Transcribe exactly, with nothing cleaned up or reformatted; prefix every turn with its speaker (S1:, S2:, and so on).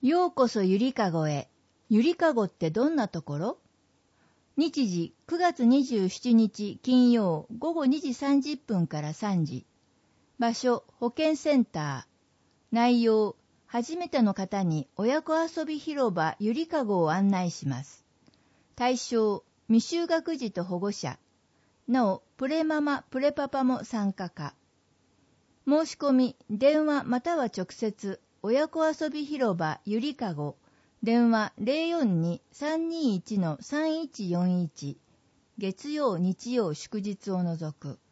S1: ようこそゆりかごへ。ゆりかごってどんなところ？日時くがつにじゅうしちにち金曜ごごにじさんじゅっぷんからさんじ。場所保健センター。内容初めての方に親子遊び広場ゆりかごを案内します。対象未就学児と保護者。なおプレママプレパパも参加か。申し込み電話または直接親子遊び広場ゆりかご電話 ゼロよんに さんにいち さんいちよんいち 月曜日曜祝日を除く。